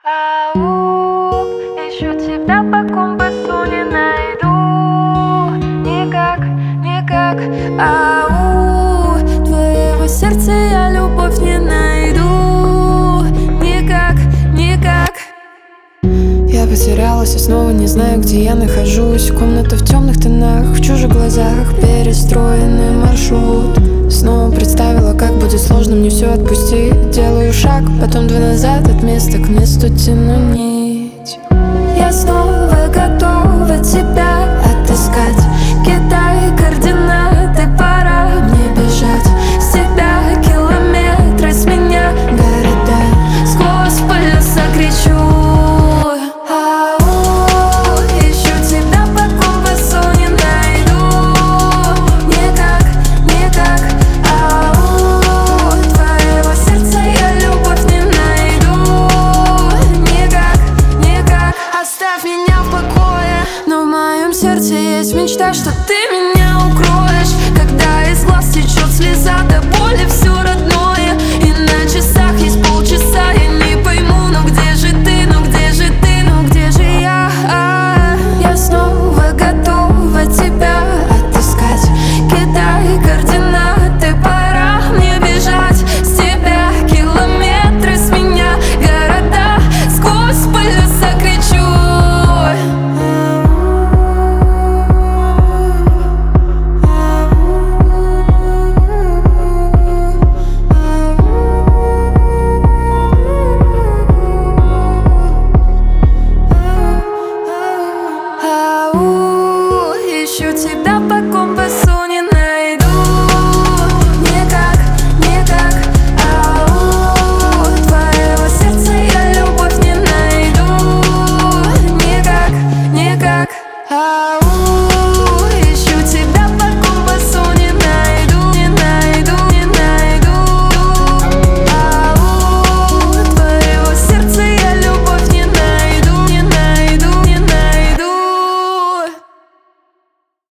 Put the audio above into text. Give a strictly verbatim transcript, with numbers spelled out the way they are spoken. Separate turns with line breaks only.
Ау, ищу тебя по компасу, не найду. Никак, никак. Ау, твоего сердца я любовь не найду. Никак, никак.
Я потерялась и снова не знаю, где я нахожусь. Комната в темных тонах, в чужих глазах, перестроенный маршрут. Снова представила, как будет сложно мне все отпустить. Делаю шаг, потом два назад, от места к месту тяну нить.
Я снова готова тебя отыскать. Кидай координаты, пора мне бежать. С тебя километры, с меня города. Сквозь полюса кричу.